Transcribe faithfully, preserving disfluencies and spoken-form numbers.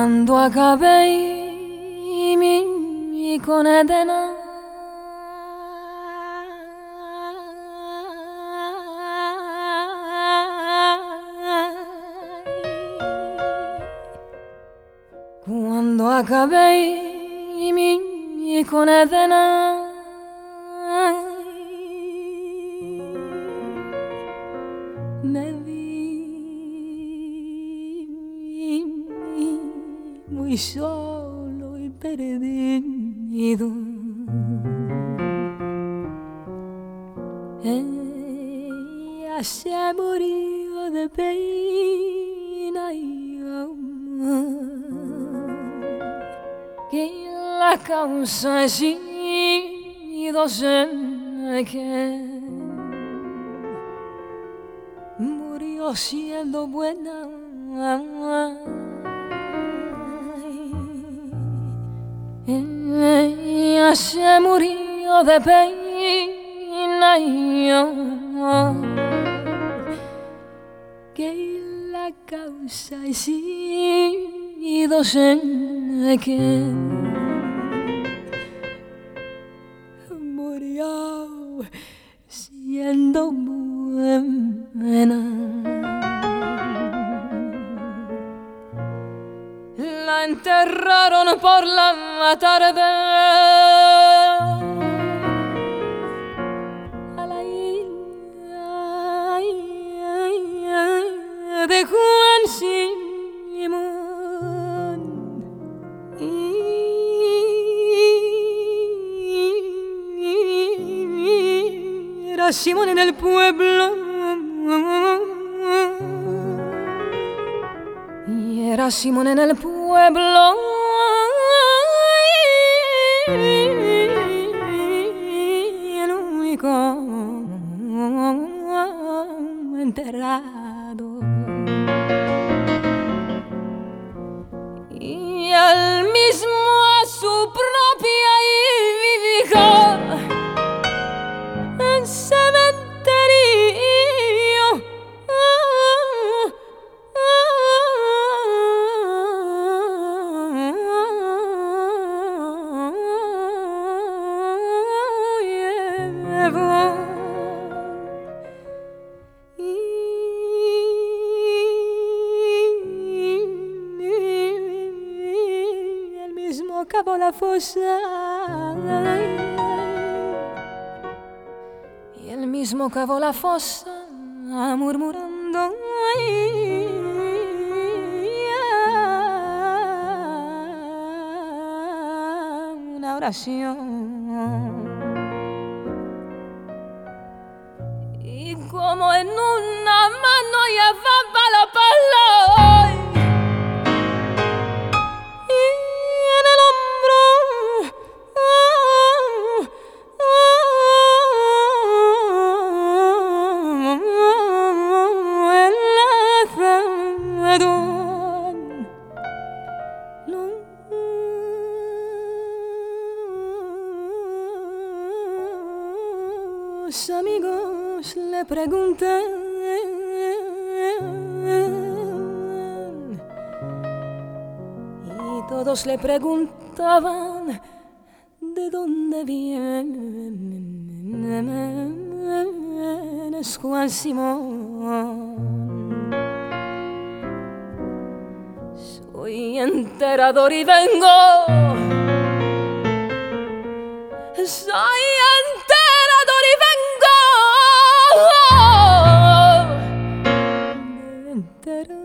Cuando acabé mi condena, cuando acabé mi condena, me vi muy solo y perdido. Ella se murió de pena y amor, que la causa he sido sé que murió siendo buena. Ella se murió de pena y amor, que la causa he sido sé que murió siendo buena. La enterraron por la tarde a la isla de Juan Simón, y era Simón en el pueblo, y era Simón en el pueblo, y el único enterrado, y él mismo a su propia hija en cementerio llevó. Cavó la fosa y él mismo cavó la fosa murmurando una oración, y como en una mano llevaba la pala los amigos le preguntan y todos le preguntaban de dónde vienes, Juan Simón. Soy enterrador y vengo, soy enterrador y vengo de enterrar